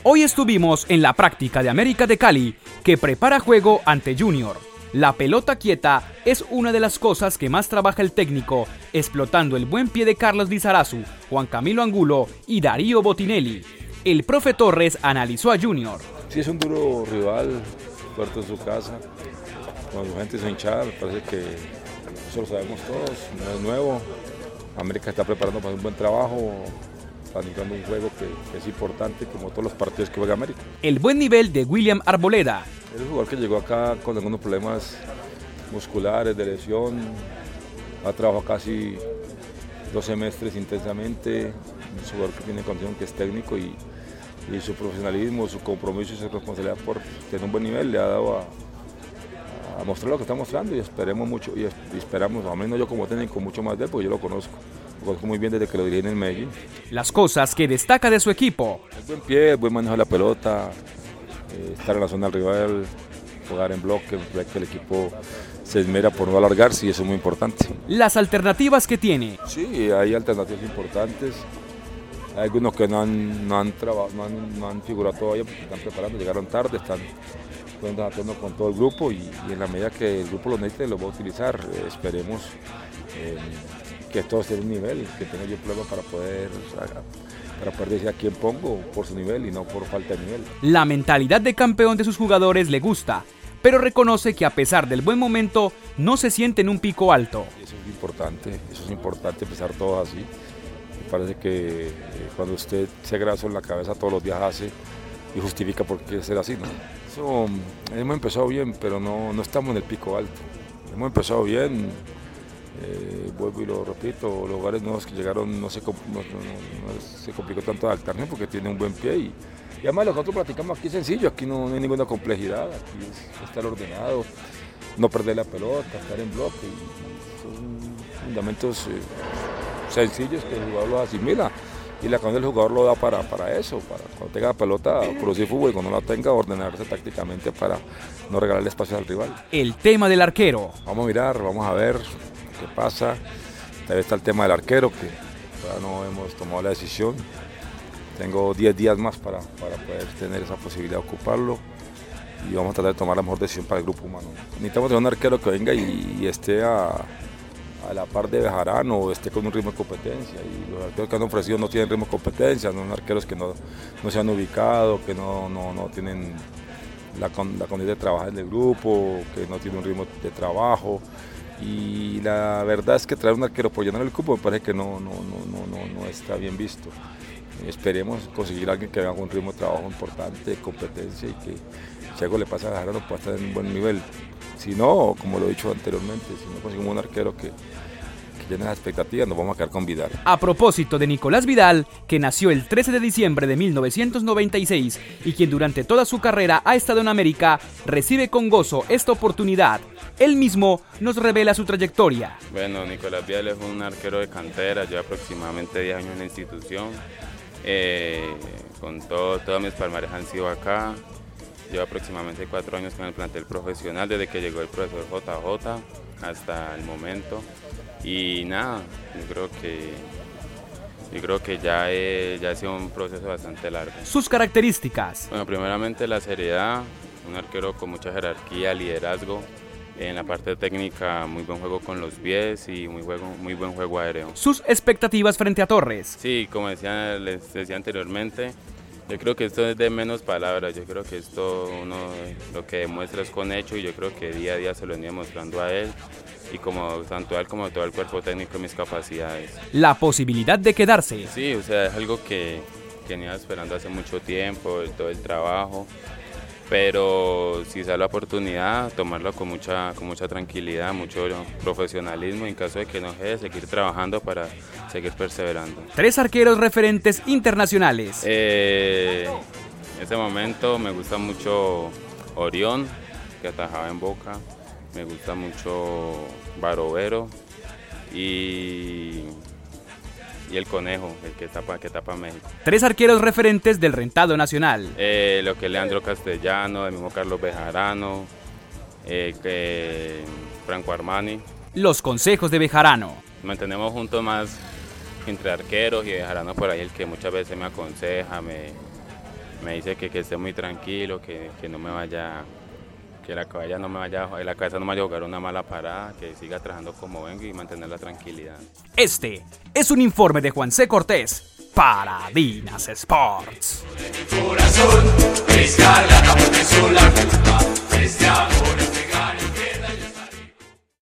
Hoy estuvimos en la práctica de América de Cali, que prepara juego ante Junior. La pelota quieta es una de las cosas que más trabaja el técnico, explotando el buen pie de Carlos Lizarazu, Juan Camilo Angulo y Darío Botinelli. El profe Torres analizó a Junior. Sí, es un duro rival, fuerte en su casa, con su gente sin hinchada, me parece que eso lo sabemos todos, no es nuevo. América está preparando para un buen trabajo, planificando un juego que es importante, como todos los partidos que juega América. El buen nivel de William Arboleda. Es un jugador que llegó acá con algunos problemas musculares, de lesión, ha trabajado casi 2 semestres intensamente, un jugador que tiene condición, que es técnico y su profesionalismo, su compromiso y su responsabilidad por tener un buen nivel le ha dado a mostrar lo que está mostrando y esperemos mucho y esperamos, al menos yo como técnico, mucho más de él, porque yo lo conozco muy bien desde que lo dirigí en el Medellín. Las cosas que destaca de su equipo. El buen pie, el buen manejo de la pelota, estar en la zona del rival, jugar en bloque, que el equipo se esmera por no alargarse y eso es muy importante. Las alternativas que tiene. Sí, hay alternativas importantes. Hay algunos que no han figurado todavía porque están preparando, llegaron tarde, están tratando con todo el grupo y en la medida que el grupo lo necesite los va a utilizar. Esperemos que todos tengan un nivel, que tenga yo problemas para poder decir a quién pongo por su nivel y no por falta de nivel. La mentalidad de campeón de sus jugadores le gusta, pero reconoce que a pesar del buen momento no se siente en un pico alto. Eso es importante empezar todo así. Me parece que cuando usted se grasa en la cabeza todos los días hace y justifica por qué ser así, ¿no? Eso, hemos empezado bien, pero no estamos en el pico alto. Hemos empezado bien, vuelvo y lo repito, los lugares nuevos que llegaron no se complicó tanto adaptarse porque tiene un buen pie y además lo que nosotros practicamos aquí es sencillo, aquí no hay ninguna complejidad, aquí es estar ordenado, no perder la pelota, estar en bloque y son fundamentos sencillos que el jugador los asimila y la cabeza del jugador lo da para eso, para cuando tenga la pelota producir fútbol y cuando no la tenga ordenarse tácticamente para no regalarle espacio al rival. El tema del arquero. Vamos a mirar, vamos a ver qué pasa. También está el tema del arquero que todavía no hemos tomado la decisión. Tengo 10 días más para poder tener esa posibilidad de ocuparlo y vamos a tratar de tomar la mejor decisión para el grupo humano. Necesitamos tener un arquero que venga y esté a la par de Bejarano o esté con un ritmo de competencia y los arqueros que han ofrecido no tienen ritmo de competencia, son arqueros que no se han ubicado, que no tienen la condición de trabajar en el grupo, que no tienen un ritmo de trabajo y la verdad es que traer un arquero por llenar el cupo me parece que no está bien visto. Esperemos conseguir a alguien que venga con un ritmo de trabajo importante, de competencia y que si algo le pasa a Bejarano pueda estar en un buen nivel. Si no, como lo he dicho anteriormente, si no conseguimos un arquero que llene las expectativas, nos vamos a quedar con Vidal. A propósito de Nicolás Vidal, que nació el 13 de diciembre de 1996 y quien durante toda su carrera ha estado en América, recibe con gozo esta oportunidad. Él mismo nos revela su trayectoria. Bueno, Nicolás Vidal es un arquero de cantera, lleva aproximadamente 10 años en la institución. Con todas mis palmares han sido acá. Lleva aproximadamente 4 años con el plantel profesional, desde que llegó el profesor JJ hasta el momento. Y nada, yo creo que ya ha sido un proceso bastante largo. Sus características. Bueno, primeramente la seriedad, un arquero con mucha jerarquía, liderazgo. En la parte técnica, muy buen juego con los pies y muy buen juego aéreo. Sus expectativas frente a Torres. Sí, como les decía anteriormente, yo creo que esto es de menos palabras, yo creo que esto uno lo que demuestra es con hecho y yo creo que día a día se lo venía mostrando a él y como tanto a él como a todo el cuerpo técnico y mis capacidades. La posibilidad de quedarse. Sí, o sea, es algo que venía esperando hace mucho tiempo, todo el trabajo, pero si sale la oportunidad, tomarlo con mucha tranquilidad, mucho profesionalismo, en caso de que no deje, seguir trabajando para seguir perseverando. 3 arqueros referentes internacionales. En este momento me gusta mucho Orión, que atajaba en Boca, me gusta mucho Barovero y el Conejo, el que tapa México. 3 arqueros referentes del rentado nacional. Lo que es Leandro Castellano, el mismo Carlos Bejarano, Franco Armani. Los consejos de Bejarano. Mantenemos juntos más entre arqueros y Bejarano por ahí el que muchas veces me aconseja, me me dice que esté muy tranquilo, que no me vaya, que la cabeza no me vaya a jugar una mala parada, que siga trabajando como vengo y mantener la tranquilidad. Este es un informe de Juan C. Cortés para Dinas Sports. Corazón, descarga, la